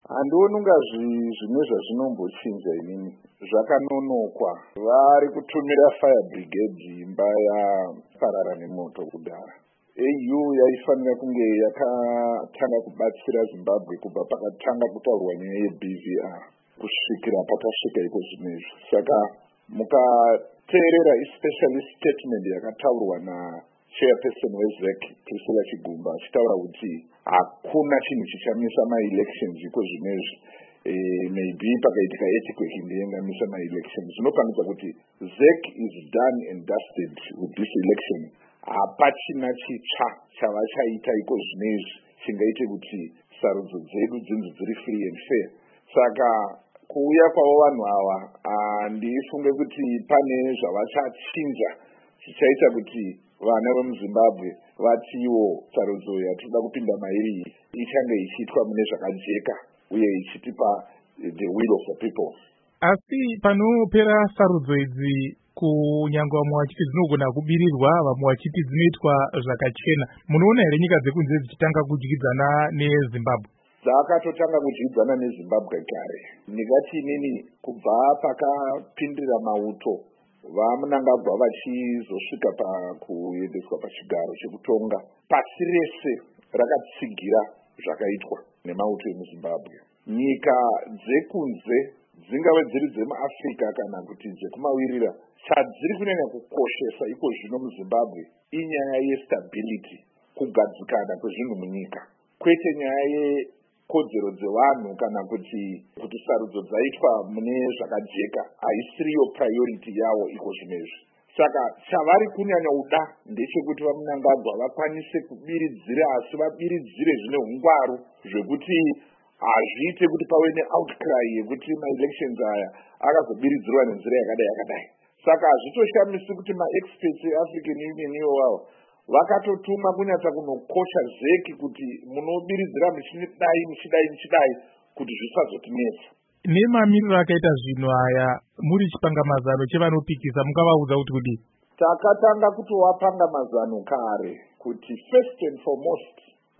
Handioni unga zvine zvazvinombochinja inini. Zvakanonokwa. Vari kutumira fire brigade imba yaparara nemoto kudhara. AU yaifanira kunge yakatanga kubatsira Zimbabwe kubva pakatanga kutaurwa nyaya yeBVR kusvikira patasvika iko zvinezvi. Saka mukateerera especially statement yakataurwa chairperson weZEC Priscilla Chigumba achitaura kuti hakuna chinhu chichamisa ma-elections iko zvinezvi. Maybe pakaitika earthquake ndiyengamisa ma-elections. Zvinopangidza kuti ZEC is done and dusted with this election. Hapachina chitsva chavachaita iko zvinezvi chingaite kuti sarudzo dzedu dzinzi dziri free and fair. Saka kuuya kwavo vanhu ava ndifunge kuti pane zvavachachinja zvichaita kuti vana vemuZimbabwe vatiwo sarudzo yatinoda kupinda mairi ichange ichiitwa mune zvakajeka uye ichitipa the will of the people. Asi panopera sarudzo idzi kunyangwa vamwe vachiti dzinogona kubirirwa, vamwe vachiti dzinoitwa zvakachena, munoona here nyika dzekunze dzichitanga kudyidzana neZimbabwe? Dzakatotanga kudyidzana neZimbabwe kare. Ndingati inini kubva pakapindira mauto vaMnangagwa vachizosvika pakuendeswa pachigaro chekutonga, pasi rese rakatsigira zvakaitwa nemauto emuZimbabwe. Nyika dzekunze dzingave dziri dzemuAfrica kana kuti dzekumawirira, chadziri kunyanya kukoshesa iko zvino muZimbabwe inyaya yestability, kugadzikana kwezvinhu munyika, kwete nyaya yekodzero dzevanhu kana kuti sarudzo dzaitwa mune zvakajeka haisiriyo priority yawo iko zvinezvi. Saka chavari kunyanya uda ndechekuti vaMnangagwa vakwanise kubiridzira, asi vabiridzire zvine hungwaru zvekuti hazviite kuti pave neoutcry yekuti ma-elections aya akazobiridzirwa nenzira yakadai. Saka hazvitoshamisi kuti ma-experts eAfrican Union iwavo vakatotuma kunyatsa kunokosha ZEC kuti munobiridzira muchidai kuti zvisazotinetsa. Nemamiriro akaita zvinhu aya, muri chipangamazano chevanopikisa, mungavaudza kuti kudii? Takatanga kutovapanga mazano kare kuti first and foremost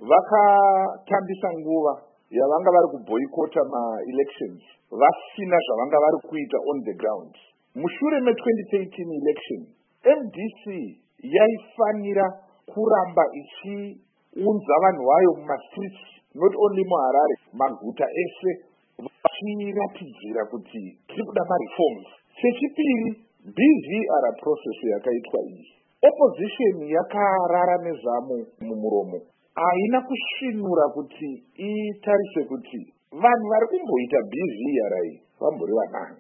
vakatambisa nguva yavanga vari kuboyikota ma-elections vasina zvavanga vari kuita on the ground. Mushure me-2013 election, MDC yaifanira kuramba ichiunza vanhu vayo mumastreets, not only muHarare, maguta ese, vachiratidzira kuti tiri kuda ma-reforms. Chechipiri, BVR process yakaitwa iyi, opposition yakarara nezamu mumuromo, haina kusvinura kuti itarise kuti vanhu vari kumboita BVR iyi vambori vanani.